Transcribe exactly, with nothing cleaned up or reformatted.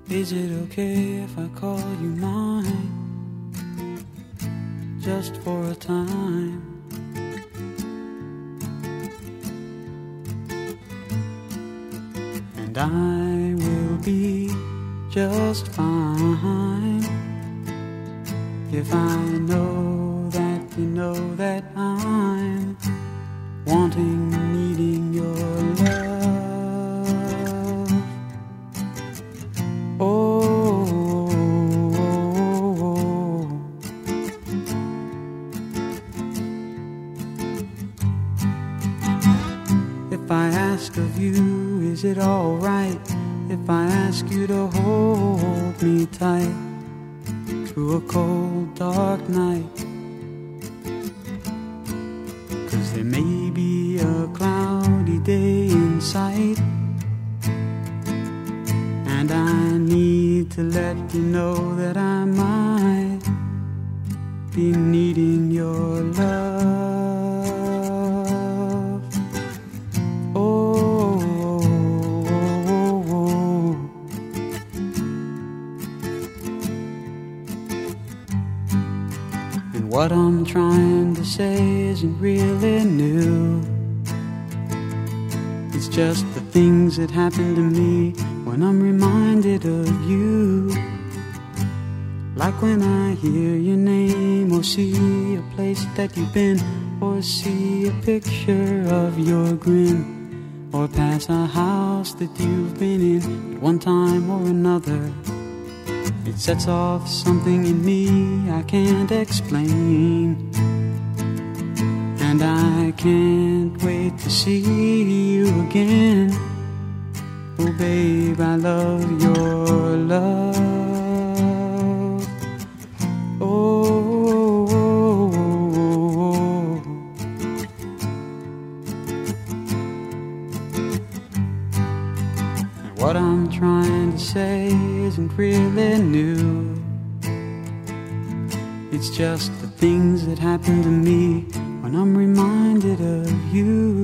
Is it okay if I call you mine, just for a time? And I will be just fine if I know that you know that I'm wanting, needing your love. Oh, oh, oh. If I ask of you, is it alright if I ask you to hold me tight through a cold, dark night? 'Cause there may be a cloudy day in sight, and I need to let you know that I might be needing your love. Oh, oh, oh, oh. And what I'm trying to say isn't really new. It's just the things that happen to me when I'm reminded of you. Like when I hear your name, or see a place that you've been, or see a picture of your grin, or pass a house that you've been in at one time or another. It sets off something in me I can't explain, and I can't wait to see you again. Oh babe, I love your love. Oh, oh, oh, oh. And what I'm trying to say isn't really new. It's just the things that happen to me when I'm reminded of you.